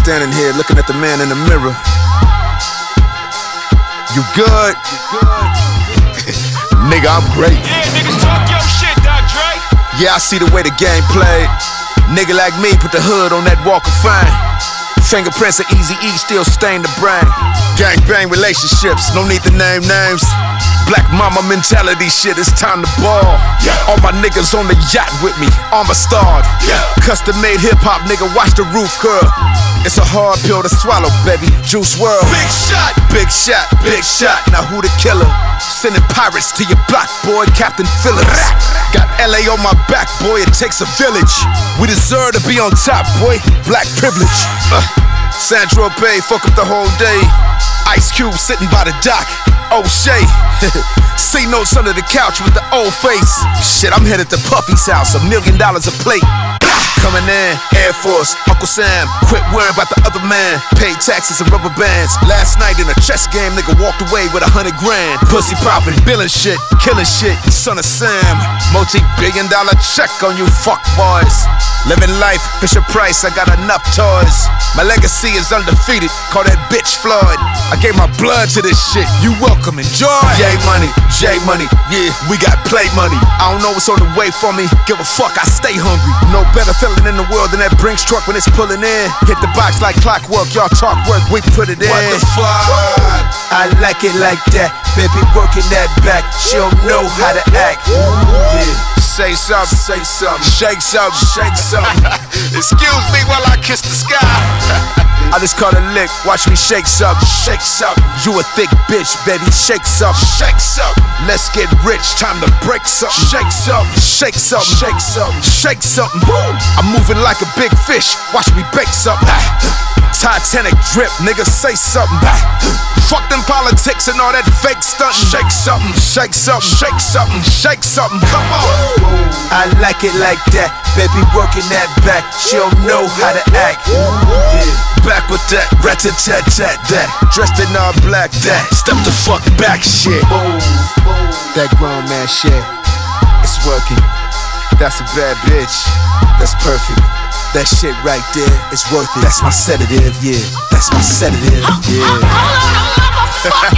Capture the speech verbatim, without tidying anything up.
standing here looking at the man in the mirror. You good? You good? Nigga, I'm great. Yeah, niggas talk your shit, Doc Dre. Yeah, I see the way the game played. Nigga like me put the hood on that walk of fame. Fingerprints of Eazy-E still stain the brain. Gang bang relationships, no need to name names. Black mama mentality shit, it's time to ball. Yeah. All my niggas on the yacht with me, armor starred. Yeah. Custom made hip hop, nigga, watch the roof curl. It's a hard pill to swallow, baby. Juice world. Big shot, big shot, big shot. Now who the killer? Sending pirates to your block, boy, Captain Phillips. Got L A on my back, boy, it takes a village. We deserve to be on top, boy, black privilege. uh, Sandro Bay, fuck up the whole day. Ice Cube sitting by the dock. O'Shea, C notes under the couch with the old face. Shit, I'm headed to Puffy's house, a million dollars a plate. Coming in, Air Force, Uncle Sam, quit worrying about the other man. Paid taxes and rubber bands. Last night in a chess game, nigga walked away with a hundred grand. Pussy poppin', billin' shit, killin' shit, son of Sam. Multi-billion dollar check on you fuck boys. Living life, Fisher Price, I got enough toys. My legacy is undefeated, call that bitch Floyd. I gave my blood to this shit, you welcome, enjoy. J money, J money, yeah, we got play money. I don't know what's on the way for me, give a fuck, I stay hungry. No better feeling in the world than that Brinks truck when it's pulling in. Hit the box like clockwork, y'all talk work, we put it in. What the fuck? I like it like that, baby working that back. She don't know how to act. Yeah. Say something, say something, shake something, shake something. Excuse me while I kiss the sky. I just caught a lick, watch me shake something, shake something. You a thick bitch, baby, shake something, shake something. Let's get rich, time to break something. Shake something, shake something, shake something, shake something. I'm moving like a big fish, watch me bake something. Titanic drip, nigga, say something. Fuck them politics and all that fake stuntin'. Shake something, shake something, shake something, shake something. Come on. I like it like that, baby working that back. She don't know how to act. Yeah. Back with that, rat-a-tat-tat, that. Dressed in all black, that. Step the fuck back, shit. That grown man shit, it's working. That's a bad bitch, that's perfect. That shit right there is worth it. That's my sedative, yeah. That's my sedative, yeah. Hold on, hold on, hold on,